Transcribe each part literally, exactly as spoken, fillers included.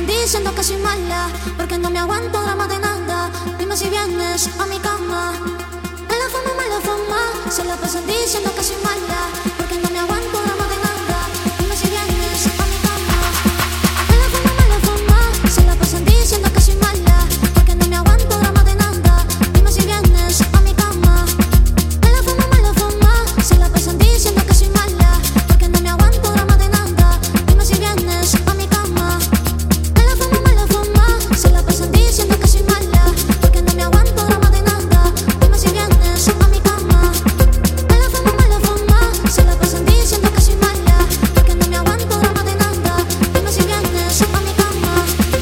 pasan diciendo que soy mala, porque no me aguanto drama de nada. Dime si vienes a mi cama. En la fama, mala fama, se la pasan diciendo que soy mala, porque no me aguanto drama de nada. Dime si vienes a mi cama. En la fama, mala fama, se la pasan diciendo que soy mala, porque no me aguanto drama de nada. Dime si vienes a mi cama. En la fama, mala fama, se la pasan diciendo que soy mala, porque no me aguanto drama de nada. Dime si vienes a mi cama. En la fama, mala fama, se la pasan diciendo que soy mala, porque no me aguanto drama de nada. Dime si vienes a mi cama. En la fama, mala fama, se la pasan diciendo que soy mala, porque no me aguanto drama de nada. Dime si vienes a mi cama.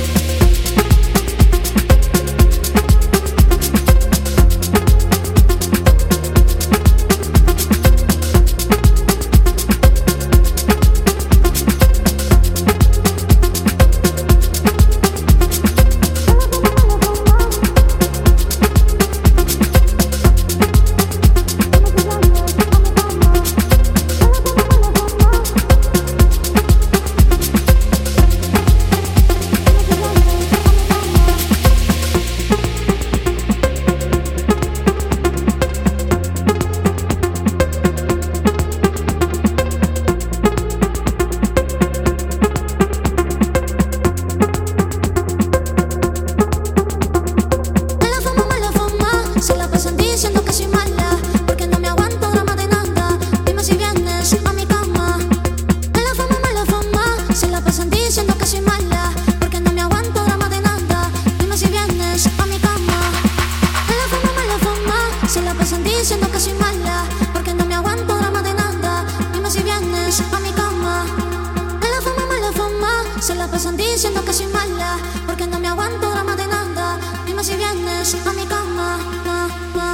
Se la pasan diciendo que soy mala, porque no me aguanto drama de nada. Dime si vienes a mi cama. En la fama, mala fama, se la pasan diciendo que soy mala, porque no me aguanto drama de nada. Dime si vienes a mi cama. En la fama, mala fama, se la pasan diciendo que soy mala, porque no me aguanto drama de nada. Dime si vienes a mi cama. En la fama, mala fama, se la pasan diciendo que soy mala, porque no me aguanto drama de nada. Dime si vienes a mi cama.